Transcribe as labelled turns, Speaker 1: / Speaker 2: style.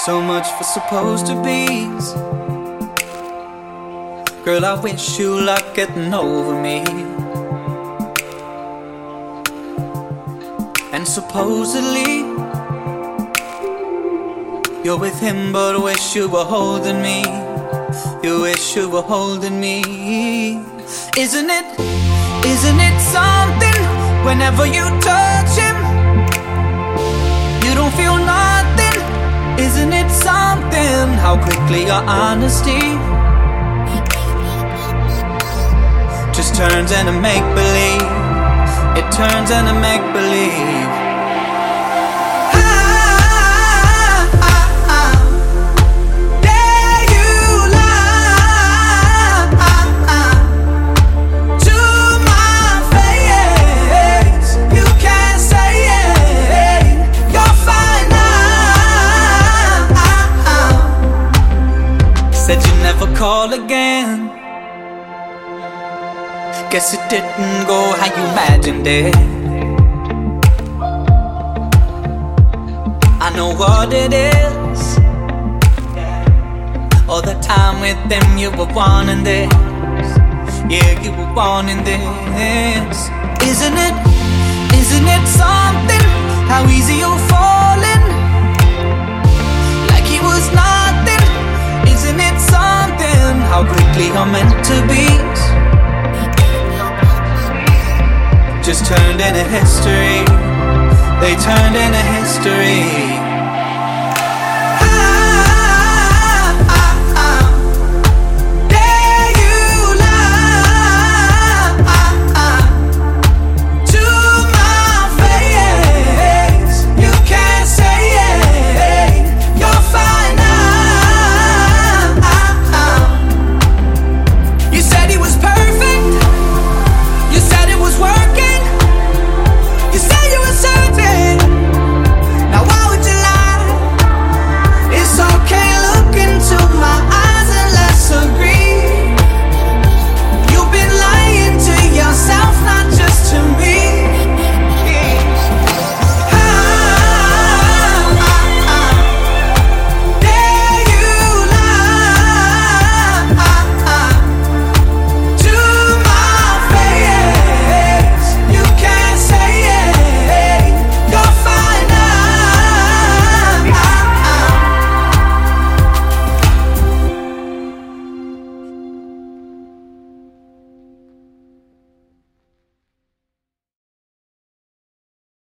Speaker 1: So much for supposed to be's. Girl, I wish you luck getting over me. And supposedly you're with him, but wish you were holding me. You wish you were holding me. Isn't it something? Whenever you touch him, you don't feel nothing. Isn't it something? How quickly your honesty just turns into make-believe. It turns into make-believe. Call again. Guess it didn't go how you imagined it. I know what it is. All the time with them you were wanting this. Yeah, you were wanting this. Isn't it something? How easy you're falling, like he was nothing. Isn't it something? How quickly you're meant to be just turned into history. They turned into history.